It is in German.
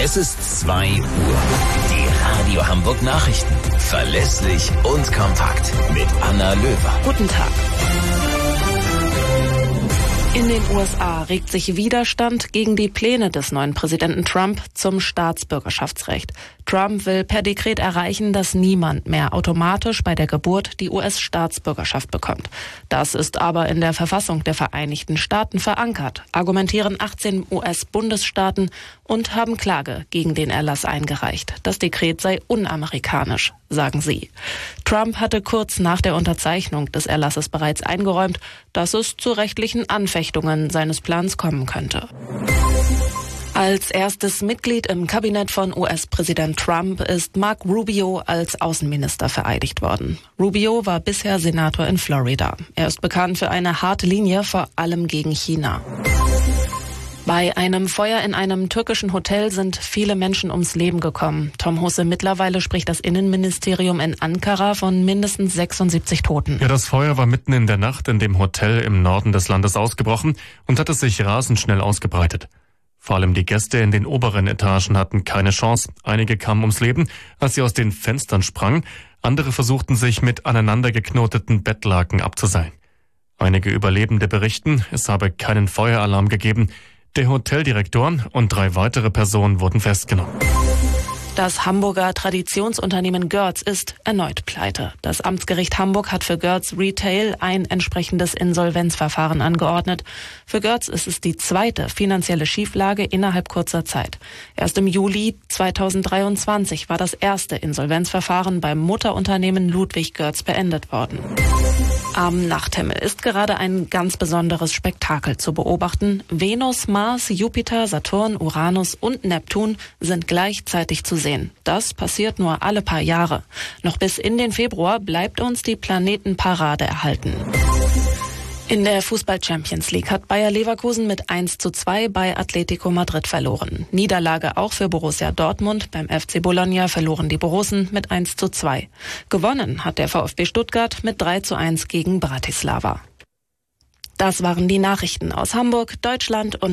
Es ist 2 Uhr. Die Radio Hamburg Nachrichten. Verlässlich und kompakt. Mit Anna Löwer. Guten Tag. In den USA regt sich Widerstand gegen die Pläne des neuen Präsidenten Trump zum Staatsbürgerschaftsrecht. Trump will per Dekret erreichen, dass niemand mehr automatisch bei der Geburt die US-Staatsbürgerschaft bekommt. Das ist aber in der Verfassung der Vereinigten Staaten verankert, argumentieren 18 US-Bundesstaaten und haben Klage gegen den Erlass eingereicht. Das Dekret sei unamerikanisch, sagen sie. Trump hatte kurz nach der Unterzeichnung des Erlasses bereits eingeräumt, dass es zu rechtlichen Anfechtungen seines Plans kommen könnte. Als erstes Mitglied im Kabinett von US-Präsident Trump ist Marco Rubio als Außenminister vereidigt worden. Rubio war bisher Senator in Florida. Er ist bekannt für eine harte Linie, vor allem gegen China. Bei einem Feuer in einem türkischen Hotel sind viele Menschen ums Leben gekommen. Tom Husse, mittlerweile spricht das Innenministerium in Ankara von mindestens 76 Toten. Ja, das Feuer war mitten in der Nacht in dem Hotel im Norden des Landes ausgebrochen und hat es sich rasend schnell ausgebreitet. Vor allem die Gäste in den oberen Etagen hatten keine Chance. Einige kamen ums Leben, als sie aus den Fenstern sprangen. Andere versuchten sich mit aneinandergeknoteten Bettlaken abzuseilen. Einige Überlebende berichten, es habe keinen Feueralarm gegeben. Der Hoteldirektor und 3 weitere Personen wurden festgenommen. Das Hamburger Traditionsunternehmen Görz ist erneut pleite. Das Amtsgericht Hamburg hat für Görz Retail ein entsprechendes Insolvenzverfahren angeordnet. Für Görz ist es die 2. finanzielle Schieflage innerhalb kurzer Zeit. Erst im Juli 2023 war das erste Insolvenzverfahren beim Mutterunternehmen Ludwig Görz beendet worden. Am Nachthimmel ist gerade ein ganz besonderes Spektakel zu beobachten. Venus, Mars, Jupiter, Saturn, Uranus und Neptun sind gleichzeitig zu sehen. Das passiert nur alle paar Jahre. Noch bis in den Februar bleibt uns die Planetenparade erhalten. In der Fußball-Champions League hat Bayer Leverkusen mit 1:2 bei Atletico Madrid verloren. Niederlage auch für Borussia Dortmund. Beim FC Bologna verloren die Borussen mit 1:2. Gewonnen hat der VfB Stuttgart mit 3:1 gegen Bratislava. Das waren die Nachrichten aus Hamburg, Deutschland und